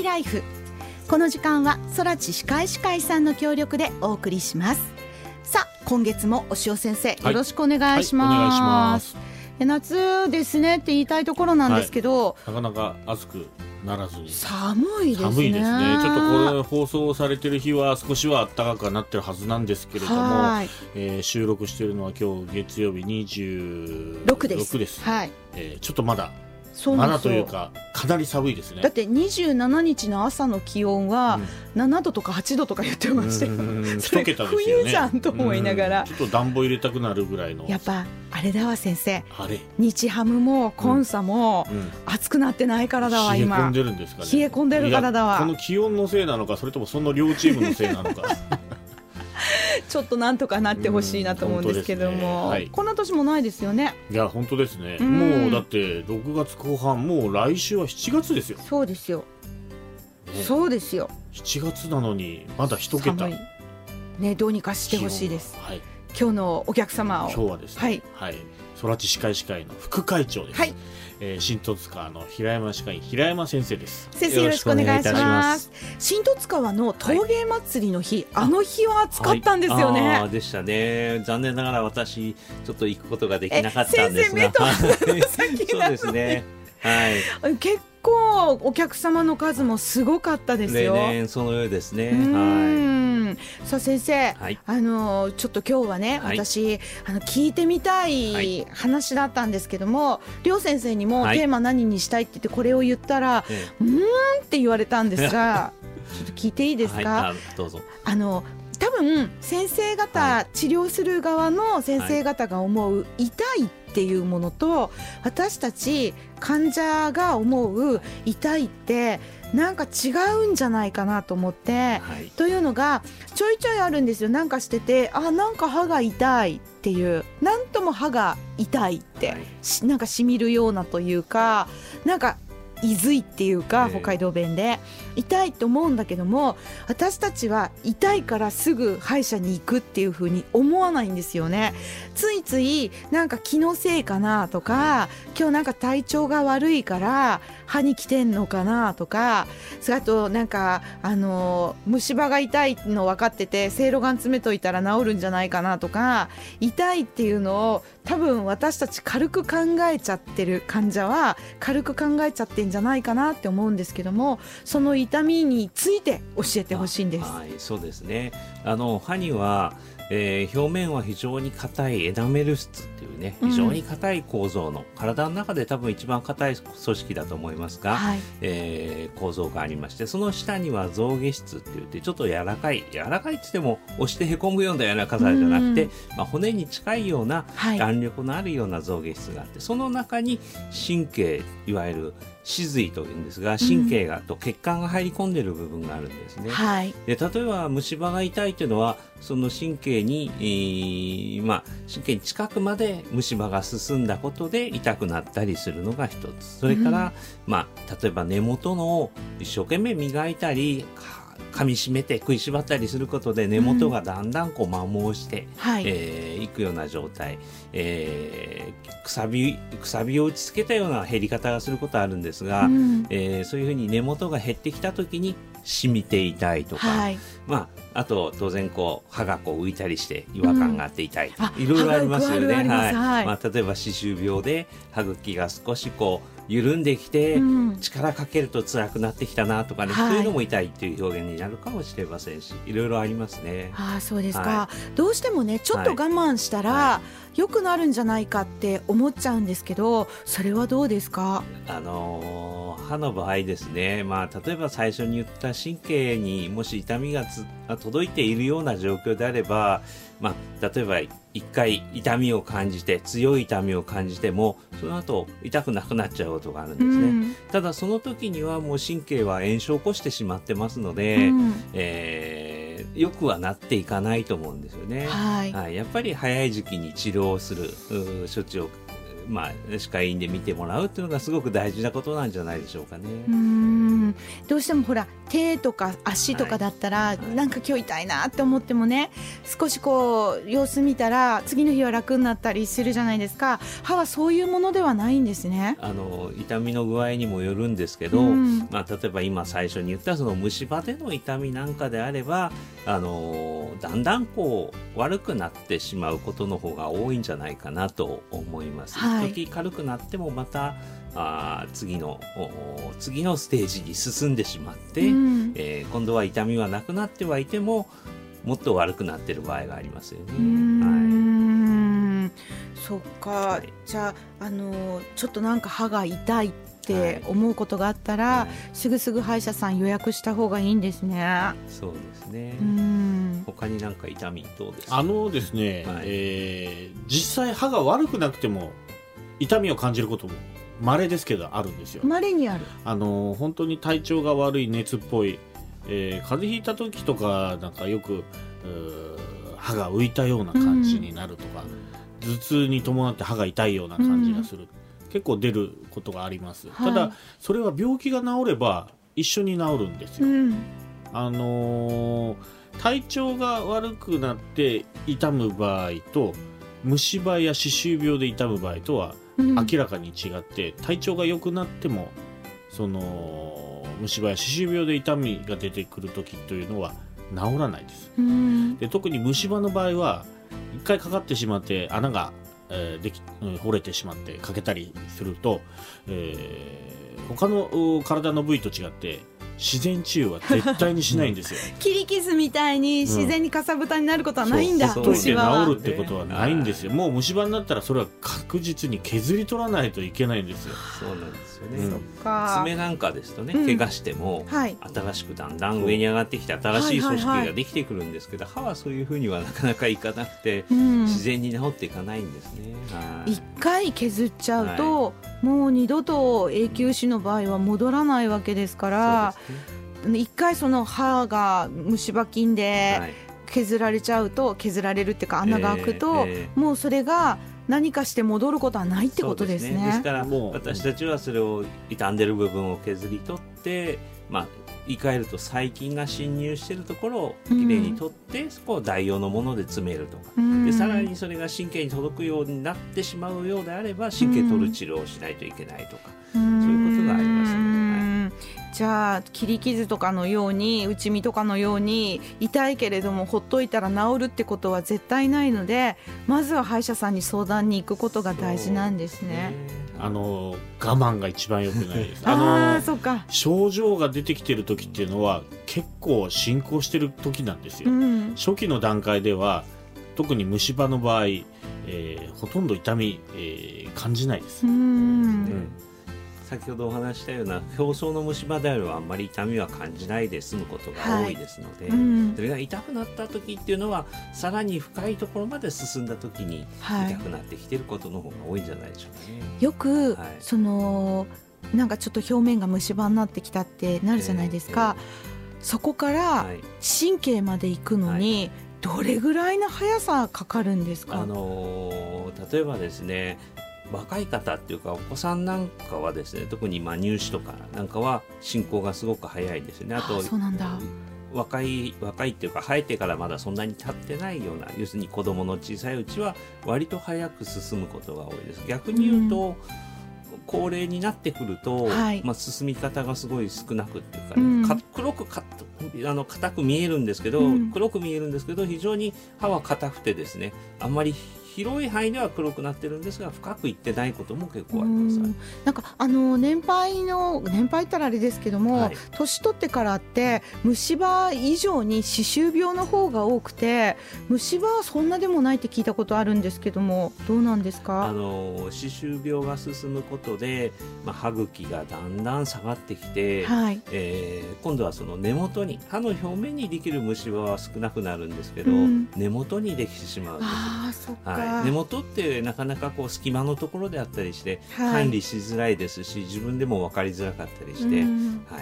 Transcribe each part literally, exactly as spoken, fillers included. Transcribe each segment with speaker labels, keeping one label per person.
Speaker 1: ーライフ。この時間は空知歯科医師会さんの協力でお送りします。さあ今月もお塩先生、よろしくお願いします。
Speaker 2: はいはい、お願いします。
Speaker 1: 夏ですねって言いたいところなんですけど、
Speaker 2: はい、なかなか暑くならずに
Speaker 1: 寒いですね。
Speaker 2: 寒いですね。ちょっとこれ放送されてる日は少しは暖かくなってるはずなんですけれども、はい、えー、収録しているのは今日月曜日にじゅうろくです。ろくです。はい、えー、ちょっとまだまだというかかなり寒いですね。
Speaker 1: だってにじゅうしちにちの朝の気温はななどとかはちどとか言ってましたよ。それ冬じゃんと思いながら、
Speaker 2: ちょっと暖房入れたくなるぐらいの。
Speaker 1: やっぱあれだわ先生、
Speaker 2: あれ
Speaker 1: 日ハムもコンサも暑くなってないからだわ、今
Speaker 2: 冷え込んでるんですかね。
Speaker 1: 冷え込んでるからだわ。
Speaker 2: この気温のせいなのか、それともその両チームのせいなのか
Speaker 1: ちょっとなんとかなってほしいなと思うんですけども、ね、はい、こんな年もないですよね。
Speaker 2: いや本当ですね。もうだってろくがつこう半、もう来週はしちがつですよ。
Speaker 1: そうですよ、ね、そうですよ。
Speaker 2: しちがつなのにまだ一桁、
Speaker 1: 寒いね。どうにかしてほしいです、はい、今日のお客様を。
Speaker 2: 今日はですね、はいはい、空知歯科医師会の副会長です、はい、えー、新十津川の平山歯科医平山先生です。
Speaker 1: 先生よろしくお願いします。新十津川の陶芸祭りの日、はい、あの日は暑かったんですよね。
Speaker 3: はい、あでしたね。残念ながら私ちょっと行くことができなかったんですが、
Speaker 1: 先生目と先
Speaker 3: そうですね、はい、
Speaker 1: 結構お客様の数もすごかったですよ。
Speaker 3: 例年そのようですね。
Speaker 1: はい、さあ先生、はい、あのちょっと今日はね、はい、私あの聞いてみたい話だったんですけども、両、はい、先生にもテーマ何にしたいって言ってこれを言ったら、はい、うーんって言われたんですがちょっと聞いていいですか。
Speaker 3: はい、あどうぞ。
Speaker 1: あの多分先生方、はい、治療する側の先生方が思う痛いっていうものと、私たち患者が思う痛いってなんか違うんじゃないかなと思って、はい、というのがちょいちょいあるんですよ。なんかしてて、あなんか歯が痛いっていう、なんとも歯が痛いって、はい、なんかしみるようなというか、なんかいずいっていうか、北海道弁で痛いと思うんだけども、私たちは痛いからすぐ歯医者に行くっていう風に思わないんですよね。ついついなんか気のせいかなとか、今日なんか体調が悪いから歯に来てんのかなとか、あとなんかあの虫歯が痛いの分かっててせいろがん詰めといたら治るんじゃないかなとか、痛いっていうのを多分私たち軽く考えちゃってる、患者は軽く考えちゃってんじゃないかなって思うんですけども、その痛みについて教えてほしいんです。
Speaker 3: はい、そうですね。あの歯には、えー、表面は非常に硬いエナメル質っていうね、非常に硬い構造の、うん、体の中で多分一番硬い組織だと思いますが、はい、えー、構造がありまして、その下には象牙質って言ってちょっと柔らかい柔らかいって言っても押してへこむような柔らかさじゃなくて、うん、まあ、骨に近いような弾力のあるような象牙質があって、はい、その中に神経、いわゆる歯髄というんですが、神経がと血管が入り込んでいる部分があるんですね、はい、で例えば虫歯が痛いというのはその神経に、えーまあ、神経に近くまで虫歯が進んだことで痛くなったりするのが一つ。それから、うん、まあ、例えば根元の一生懸命磨いたり噛み締めて食いしばったりすることで根元がだんだんこう摩耗して、うん、はいえー、いくような状態、えー、くさび、くさびを打ちつけたような減り方がすることあるんですが、うん、えー、そういうふうに根元が減ってきた時に染みて痛いとか、はい、まあ、あと当然こう歯がこう浮いたりして違和感があって痛い、うん、いろいろありますよね。はい、まあ、例えば歯周病で歯茎が少しこう緩んできて、うん、力かけると辛くなってきたなとかね、はい、そういうのも痛いっていう表現になるかもしれませんし、いろいろありますね。
Speaker 1: ああ、そうですか、はい、どうしてもねちょっと我慢したら、はい、良くなるんじゃないかって思っちゃうんですけど、それはどうですか。
Speaker 3: あのー、歯の場合ですね、まあ、例えば最初に言った神経にもし痛みがつ届いているような状況であれば、まあ、例えば一回痛みを感じて強い痛みを感じてもその後痛くなくなっちゃうことがあるんですね、うん、ただその時にはもう神経は炎症を起こしてしまってますので、うん、えー、よくはなっていかないと思うんですよね、はいはい、やっぱり早い時期に治療をする処置をまあ、歯科医院で見てもらうっていうのがすごく大事なことなんじゃないでしょうかね。
Speaker 1: うーんん、どうしてもほら手とか足とかだったら、はい、なんか今日痛いなって思ってもね、少しこう様子見たら次の日は楽になったりするじゃないですか。歯はそういうものではないんですね。
Speaker 3: あの痛みの具合にもよるんですけど、うん、まあ、例えば今最初に言ったその虫歯での痛みなんかであれば、あのだんだんこう悪くなってしまうことの方が多いんじゃないかなと思います。はい、時軽くなってもまたあ次の次のステージに進んでしまって、うん、えー、今度は痛みはなくなってはいてももっと悪くなっている場合がありますよね。
Speaker 1: うーん、はい、そっか、はい、じゃあ、あのー、ちょっとなんか歯が痛いって思うことがあったら、はい、すぐすぐ歯医者さん予約した方がいいんですね。
Speaker 3: そうですね。うん、他になんか痛みどうですか？
Speaker 2: あのですね、はい、えー、実際歯が悪くなくても痛みを感じることも稀ですけどあるんですよ。
Speaker 1: 稀にある。
Speaker 2: あの本当に体調が悪い、熱っぽい、えー、風邪ひいた時とかなんかよく歯が浮いたような感じになるとか、うん、頭痛に伴って歯が痛いような感じがする、うん、結構出ることがあります。はい、ただそれは病気が治れば一緒に治るんですよ。うん、あのー、体調が悪くなって痛む場合と虫歯や歯周病で痛む場合とは明らかに違って、体調が良くなってもその虫歯や歯周病で痛みが出てくる時というのは治らないです。で、特に虫歯の場合は一回かかってしまって穴が、えー、でき掘れてしまって欠けたりすると、えー、他の体の部位と違って自然治癒は絶対にしないんですよ。
Speaker 1: 切り傷みたいに自然にかさぶたになることはないんだ。
Speaker 2: ほっといて治るってことはないんですよ。もう虫歯になったらそれは確実に削り取らないといけないんですよ。
Speaker 3: そうなんですよね。
Speaker 1: うん、そっか。
Speaker 3: 爪なんかですとね、怪我しても、うん、はい、新しくだんだん上に上がってきて新しい組織ができてくるんですけど、はいはいはい、歯はそういうふうにはなかなかいかなくて、うん、自然に治っていかないんですね。
Speaker 1: 一回削っちゃうと、はい、もう二度と永久歯の場合は戻らないわけですから、そうですね、一回その歯が虫歯菌で削られちゃうと、削られるっていうか穴が開くと、えーえー、もうそれが何かして戻ることはないってことですね。
Speaker 3: ですからもう私たちはそれを傷んでる部分を削り取って、まあ、言い換えると細菌が侵入しているところをきれいに取って、うん、そこを代用のもので詰めるとか、うん、でさらにそれが神経に届くようになってしまうようであれば神経取る治療をしないといけないとか、うん、そういうことがありますね。はい、
Speaker 1: じゃあ切り傷とかのように内身とかのように痛いけれどもほっといたら治るってことは絶対ないので、まずは歯医者さんに相談に行くことが大事なんですね。
Speaker 2: あの我慢が一番良くないです。
Speaker 1: あの
Speaker 2: あそうか、症状が出てきてる時っていうのは結構進行してる時なんですよ。うん、初期の段階では特に虫歯の場合、えー、ほとんど痛み、えー、感じないです。うん、うん
Speaker 3: 先ほどお話したような表層の虫歯であればあんまり痛みは感じないで済むことが多いですので、はい、うん、それが痛くなった時っていうのはさらに深いところまで進んだ時に痛くなってきていることの方が多いんじゃないでしょうかね。
Speaker 1: よく、はい、そのなんかちょっと表面が虫歯になってきたってなるじゃないですか、えーえー、そこから神経まで行くのに、はい、どれぐらいの速さかかるんですか？
Speaker 3: あのー、例えばですね、若い方っていうかお子さんなんかはですね、特にまあ乳歯とかなんかは進行がすごく早いですね。あと、
Speaker 1: あ、そうなんだ。
Speaker 3: 若い若いっていうか生えてからまだそんなに経ってないような、要するに子供の小さいうちは割と早く進むことが多いです。逆に言うと、うん、高齢になってくると、はい、まあ、進み方がすごい少なくっていうか、ね、うん、か黒くかあの硬く見えるんですけど、うん、黒く見えるんですけど非常に歯は硬くてですね、あんまり広い範囲では黒くなってるんですが深くいってないことも結構あります。
Speaker 1: うん、なんかあの年配の年配ったらあれですけども、はい、年取ってからって虫歯以上に歯周病の方が多くて、虫歯はそんなでもないって聞いたことあるんですけども、どうなんですか？
Speaker 3: あの歯周病が進むことで、まあ、歯茎がだんだん下がってきて、はい、えー、今度はその根元に歯の表面にできる虫歯は少なくなるんですけど、うん、根元にできてしまうんです。
Speaker 1: あ、そっか。はい、
Speaker 3: 根元ってなかなかこう隙間のところであったりして、はい、管理しづらいですし自分でも分かりづらかったりして、はい、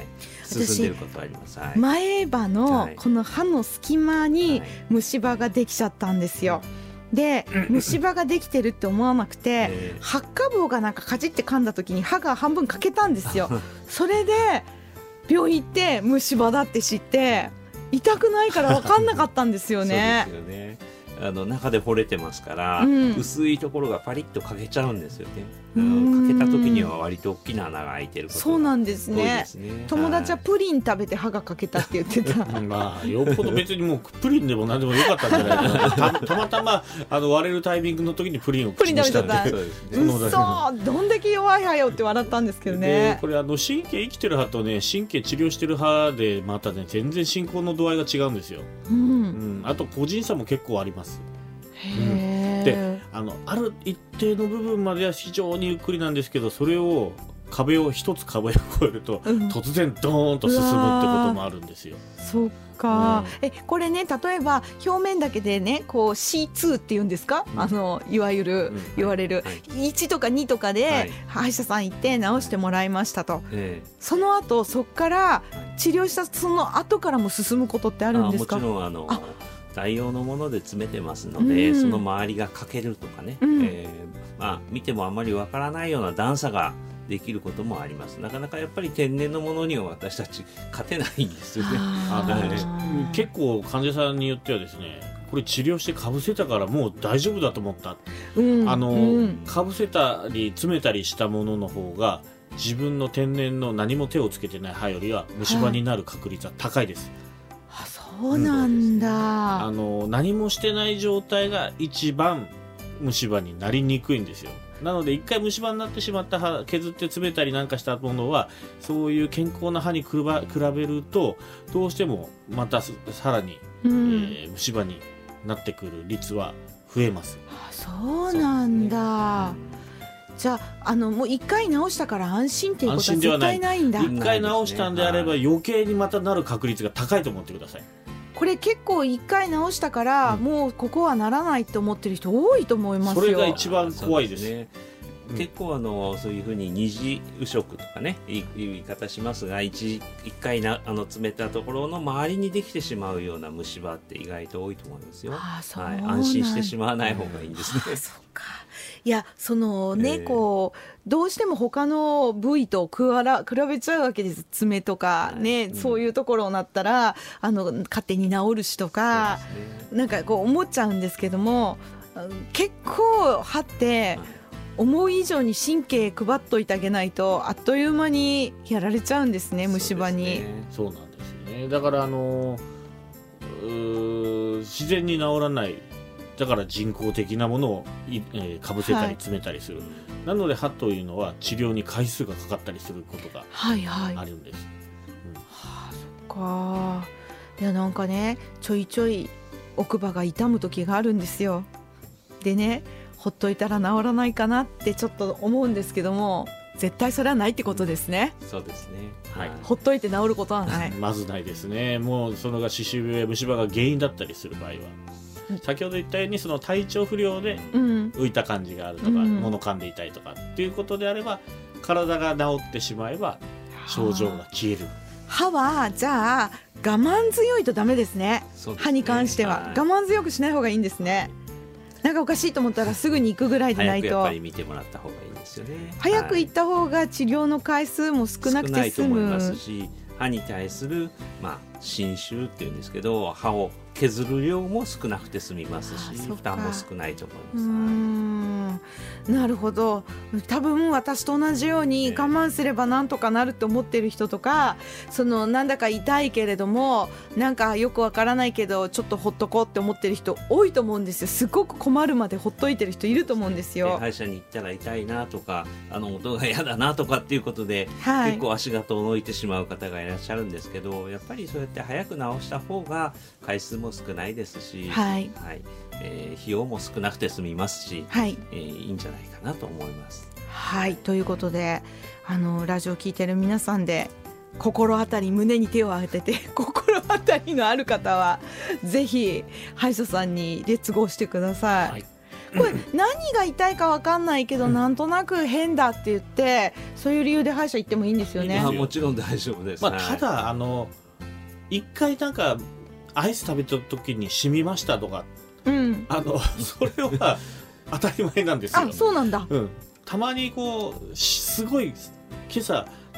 Speaker 3: 進んでいることはあります。はい、
Speaker 1: 前歯のこの歯の隙間に虫歯ができちゃったんですよ。はい、で虫歯ができてるって思わなくて、えー、発火棒がなんかかじって噛んだ時に歯が半分欠けたんですよ。それで病院行って虫歯だって知って痛くないから分かんなかったんですよね。
Speaker 3: そうですよね。あの中で掘れてますから、うん、薄いところがパリッと欠けちゃうんですよね。あの欠けた時には割と大きな穴が開いてることが
Speaker 1: そうなんですね。友達はプリン食べて歯が欠けたって言ってた
Speaker 2: まあよっぽど別にもうプリンでも何でもよかったんじゃないかなた, たまたまあの割れるタイミングの時にプリンを口にしたって
Speaker 1: うそどんだけ弱い歯よって笑ったんですけどね。
Speaker 2: でこれあの神経生きてる歯とね神経治療してる歯でまたね全然進行の度合いが違うんですよ、うんうん、あと個人差も結構あります。へうん、で あ, のある一定の部分までは非常にゆっくりなんですけどそれを壁を一つ壁を越えると、うん、突然ドーンと進むってこともあるんですよ。
Speaker 1: そっか、うん、えこれね例えば表面だけでねこう シーツー っていうんですか、うん、あのいわゆる、うん、言われる、はい、いちとかにとかで、はい、歯医者さん行って治してもらいましたと、はい、その後そっから治療したその後からも進むことってあるんですか？
Speaker 3: あもちろんあのあ代用のもので詰めてますので、うん、その周りが欠けるとかね、うんえーまあ、見てもあまりわからないような段差ができることもあります。なかなかやっぱり天然のものには私たち勝てないんですよね。
Speaker 2: ああね結構患者さんによってはですねこれ治療してかぶせたからもう大丈夫だと思った、うん、あの、うん、かぶせたり詰めたりしたものの方が自分の天然の何も手をつけてない歯よりは虫歯になる確率は高いです、はい
Speaker 1: そうなんだ、うん、
Speaker 2: あの何もしてない状態が一番虫歯になりにくいんですよ。なので一回虫歯になってしまった歯削って詰めたりなんかしたものはそういう健康な歯に比べるとどうしてもまたさらに、うんえー、虫歯になってくる率は増えます。
Speaker 1: あそうなんだ、じゃあ、あのもう一回治したから安心っていうことは絶対ないんだ。
Speaker 2: 一回治したんであれば余計にまたなる確率が高いと思ってください。
Speaker 1: これ結構一回治したから、うん、もうここはならないって思ってる人多いと思いますよ。
Speaker 2: それが一番怖いですね。
Speaker 3: うん、結構あのそういうふうに二次右食とかねいう言い方しますが 一, 一回なあの詰めたところの周りにできてしまうような虫歯って意外と多いと思いますよ。あそうはい、安心してしまわない方がいいんですね。
Speaker 1: あそうかいやそのね、えー、こうどうしても他の部位と比べちゃうわけです。爪とかね、うん、そういうところになったらあの勝手に治るしとか、ね、なんかこう思っちゃうんですけども結構歯って、はい思い以上に神経配っといてあげないとあっという間にやられちゃうんですね虫歯に。
Speaker 2: そうなんですよね。だからあの自然に治らないだから人工的なものを、えー、かぶせたり詰めたりする、はい、なので歯というのは治療に回数がかかったりすることがあるんです、はいはいうんは
Speaker 1: あ、そっかいやなんかねちょいちょい奥歯が痛む時があるんですよ。でねほっといたら治らないかなってちょっと思うんですけども絶対それはないってことですね。
Speaker 3: そうですね、
Speaker 1: はい、ほっといて治ることはない
Speaker 2: まずないですね。もうそのが歯周病や虫歯が原因だったりする場合は、うん、先ほど言ったようにその体調不良で浮いた感じがあるとか、うん、物噛んでいたいとかっていうことであれば体が治ってしまえば症状が消える。
Speaker 1: 歯はじゃあ我慢強いとダメですね。そうですね、歯に関しては、はい、我慢強くしない方がいいんですね。なんかおかしいと思ったらすぐに行くぐらいでないと。
Speaker 3: 早くやっぱり見てもらった方がいいですよね。
Speaker 1: 早く行った方が治療の回数も少なくて済む。少ないと思い
Speaker 3: ますし歯に対する、まあ、侵襲っていうんですけど歯を削る量も少なくて済みますし負担も少ないと思います。うー
Speaker 1: んなるほど。多分私と同じように我慢すればなんとかなるって思ってる人とか、そのなんだか痛いけれどもなんかよくわからないけどちょっとほっとこうって思ってる人多いと思うんですよ。すごく困るまでほっといてる人いると思うんですよ。
Speaker 3: 歯医者に行ったら痛いなとかあの音が嫌だなとかっていうことで、はい、結構足が遠のいてしまう方がいらっしゃるんですけどやっぱりそうやって早く治した方が回数も少ないですし、はいはいえー、費用も少なくて済みますし、はいえー、いいんじゃないかなと思います。
Speaker 1: はいということであのラジオ聞いてる皆さんで心当たり胸に手を当てて心当たりのある方はぜひ歯医者さんにレッツゴーしてください、はい、これ何が痛いか分かんないけどなんとなく変だって言ってそういう理由で歯医者行ってもいいんですよね。
Speaker 3: いいもちろん大丈夫です、
Speaker 2: まあ、ただあの一回なんかアイス食べた時に染みましたとか、うん、あのそれは当たり前なんですよ。
Speaker 1: あそうなんだ、
Speaker 2: うん、たまにこうすごい今朝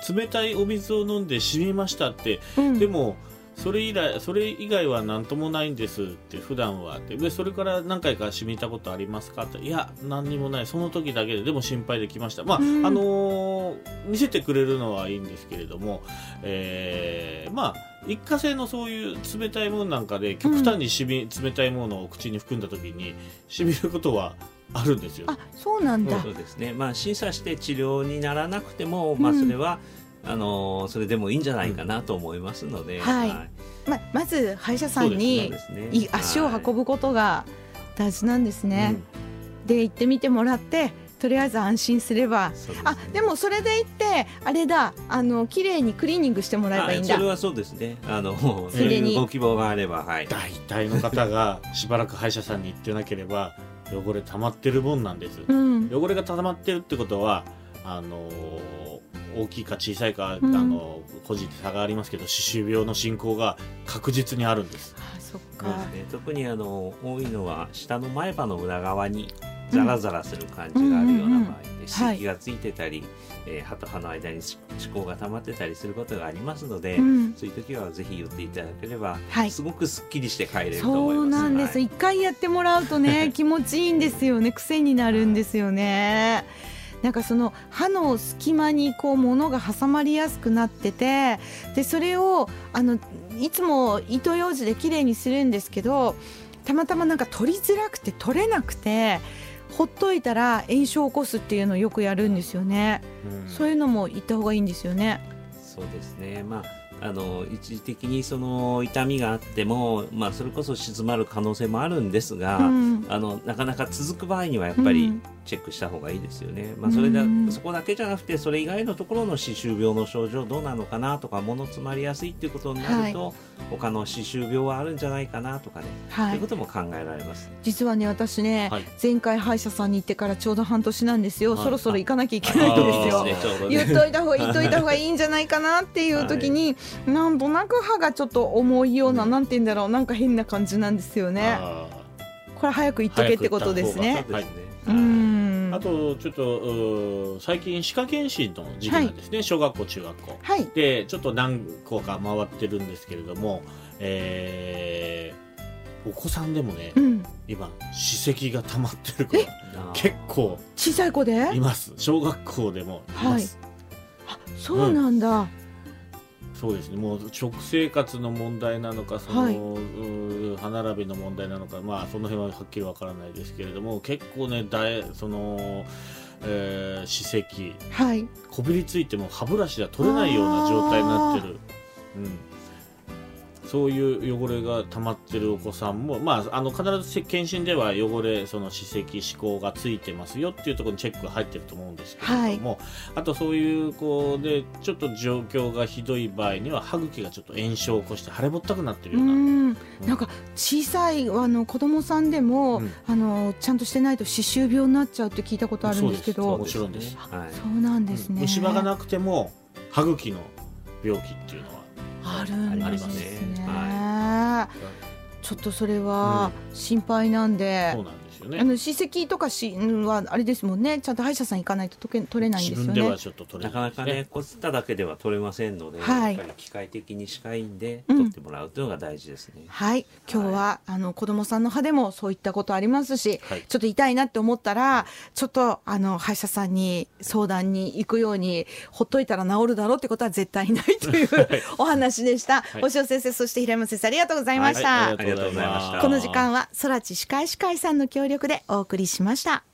Speaker 2: 冷たいお水を飲んで染みましたって、うん、でもそれ以来それ以外は何ともないんですって普段はってでそれから何回か染みたことありますかっていや何にもないその時だけででも心配できましたまあ、うん、あのー、見せてくれるのはいいんですけれども、えー、まあ一過性のそういう冷たいものなんかで極端に染み、うん、冷たいものを口に含んだ時に染みることはあるんですよ。
Speaker 1: あ、そうなんだ。
Speaker 3: そうですね。まあ審査して治療にならなくても、まあそれは、うん、あのそれでもいいんじゃないかなと思いますので、うん、
Speaker 1: はい。はい、ままず歯医者さんに、ね、足を運ぶことが大事なんですね。うん、で行ってみてもらって。とりあえず安心すればで、ね、あでもそれで言ってあれだあの綺麗にクリーニングしてもらえばいいんだ。
Speaker 3: それはそうですねあのそれにご希望があれば、はい、
Speaker 2: 大体の方がしばらく歯医者さんに行ってなければ汚れ溜まってるもんなんです、うん、汚れが溜まってるってことはあの大きいか小さいか、うん、あの個人で差がありますけど歯周病の進行が確実にあるんです。
Speaker 1: あそっか、
Speaker 3: ね、特にあの多いのは下の前歯の裏側にザラザラする感じがあるような場合で歯液がついてたり、はいえー、歯と歯の間に歯垢が溜まってたりすることがありますので、うん、そういう時はぜひ言っていただければ、はい、すごくすっきりして帰れると思います。
Speaker 1: そうなんです、はい、一回やってもらうとね気持ちいいんですよね癖になるんですよね。なんかその歯の隙間にこう物が挟まりやすくなっててでそれをあのいつも糸ようじできれいにするんですけどたまたまなんか取りづらくて取れなくてほっといたら炎症を起こすっていうのをよくやるんですよね、うん、そういうのも言った方がいいんですよね。
Speaker 3: そうですね、まあ、あの一時的にその痛みがあっても、まあ、それこそ静まる可能性もあるんですが、うん、あのなかなか続く場合にはやっぱりチェックした方がいいですよね、うんまあ、それだそこだけじゃなくてそれ以外のところの歯周病の症状どうなのかなとか物詰まりやすいっていうことになると、はい、他の歯周病はあるんじゃないかなとかね、はい、そういうことも考えられます。
Speaker 1: 実はね私ね、はい、前回歯医者さんに行ってからちょうど半年なんですよ、はい、そろそろ行かなきゃいけないんですよ、ねね、言っといた方が言っといた方がいいんじゃないかなっていう時に、はい、なんとなく歯がちょっと重いような、うん、なんて言うんだろうなんか変な感じなんですよね。これ早く言っとけってことですね。
Speaker 2: うんあとちょっと最近歯科検診の時期なんですね、はい、小学校中学校、はい、でちょっと何校か回ってるんですけれども、えー、お子さんでもね、うん、今歯石が溜まってる子が結構
Speaker 1: 小さい子で
Speaker 2: います。小学校でもいます、
Speaker 1: はい、あそうなんだ、うん
Speaker 2: そうですね、もう食生活の問題なのかその、はい、歯並びの問題なのか、まあ、その辺ははっきりわからないですけれども結構ねだいその、えー、歯石、はい、こびりついても歯ブラシでは取れないような状態になってる、うん、そういう汚れが溜まってるお子さんも、まあ、あの必ず検診では汚れその歯石歯垢がついてますよっていうところにチェックが入ってると思うんですけれども、はい、あとそういう子でちょっと状況がひどい場合には歯茎がちょっと炎症を起こして腫れぼったくなってるような、うん、
Speaker 1: なんか小さいあの子供さんでも、うん、あのちゃんとしてないと歯周病になっちゃうって聞いたことあるんですけど、
Speaker 2: もちろんです、
Speaker 1: はい、そうなんですね、
Speaker 2: うん、虫歯がなくても歯茎の病気っていうのは
Speaker 1: あるんですね、はい、ちょっとそれは心配なんで、うん、そうなんですよね、あの歯石とかしはあれですもんね、ちゃんと歯医者さん行かないと取れないんですよね。
Speaker 2: 自分ではちょっと取れないですね、
Speaker 3: なかなかねこすっただけでは取れませんので、はい、やっぱり機械的に歯科医院で取ってもらうというのが大事ですね、
Speaker 1: うん、はい今日は、はい、あの子どもさんの歯でもそういったことありますし、はい、ちょっと痛いなって思ったらちょっとあの歯医者さんに相談に行くようにほっといたら治るだろうってことは絶対ないという、はい、お話でした、はい、押尾先生そして平山先生ありがとうございました、
Speaker 3: はいはい、ありがとうございました。
Speaker 1: この時間は空知歯科医師会さんの協力でお送りしました。